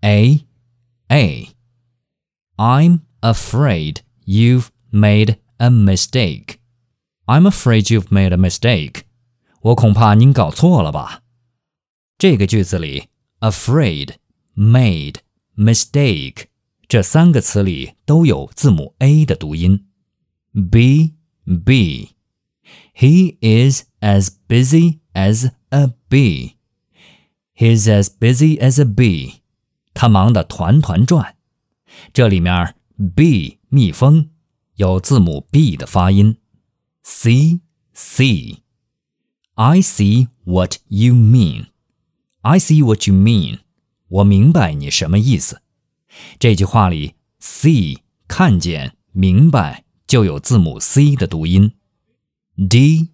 A. I'm afraid you've made a mistake. I'm afraid you've made a mistake. 我恐怕您搞错了吧。这个句子里 afraid, made, mistake 这三个词里都有字母 A 的读音。B. He is as busy as a bee. He's as busy as a bee. 他忙得团团转。这里面 bee 蜜蜂有字母 B 的发音。C. I see what you mean. I see what you mean. 我明白你什么意思。这句话里 see 看见明白就有字母 C 的读音。D.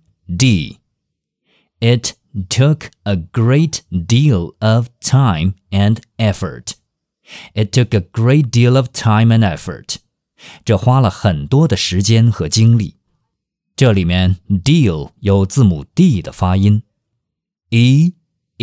It took a great deal of time and effort. It took a great deal of time and effort. 这花了很多的时间和精力。这里面 deal 有字母 D 的发音。E.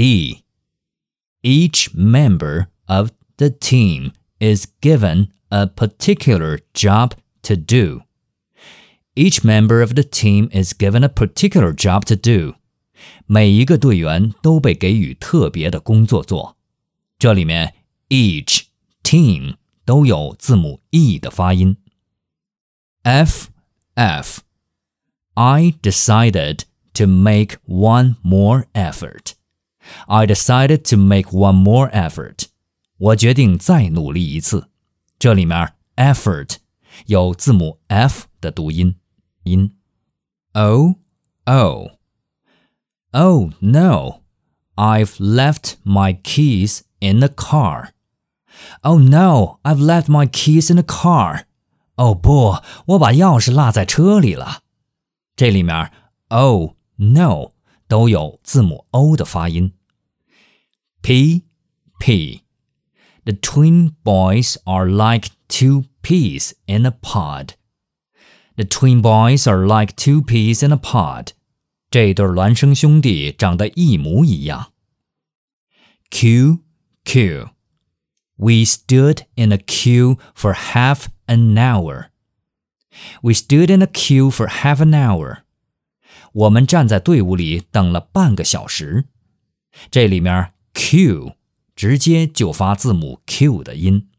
Each member of the team is given a particular job to do. Each member of the team is given a particular job to do. 每一个队员都被给予特别的工作做。这里面 each, team 都有字母 E 的发音。F. I decided to make one more effort. I decided to make one more effort. 我决定再努力一次。这里面 effort 有字母 F 的读音。Oh no, I've left my keys in the car. Oh no, I've left my keys in the car. 哦不，我把钥匙落在车里了。这里面 oh, no 都有字母 O 的发音。P. The twin boys are like two peas in a pod. The twin boys are like two peas in a pod. 这对孪生兄弟长得一模一样。Q. We stood in a queue for half an hour. We stood in a queue for half an hour. 我们站在队伍里等了半个小时。这里面 Q 直接就发字母 Q 的音。